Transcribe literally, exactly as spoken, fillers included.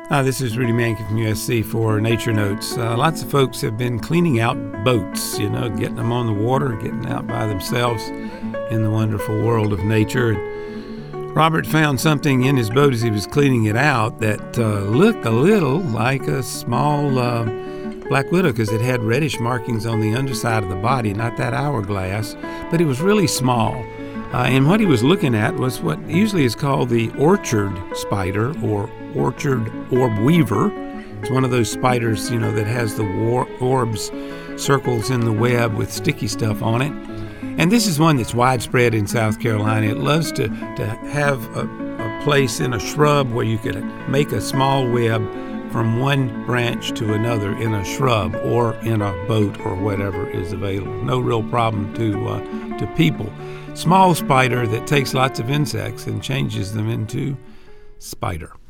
Hi, this is Rudy Mankey from U S C for Nature Notes. Uh, lots of folks have been cleaning out boats, you know, getting them on the water, getting out by themselves in the wonderful world of nature. And Robert found something in his boat as he was cleaning it out that uh, looked a little like a small uh, black widow because it had reddish markings on the underside of the body, not that hourglass, but it was really small. Uh, and what he was looking at was what usually is called the orchard spider or orchard orb weaver. It's one of those spiders, you know, that has the war- orbs, circles in the web with sticky stuff on it. And this is one that's widespread in South Carolina. It loves to, to have a, a place in a shrub where you could make a small web from one branch to another in a shrub or in a boat or whatever is available. No real problem to uh, to people. Small spider that takes lots of insects and changes them into spider.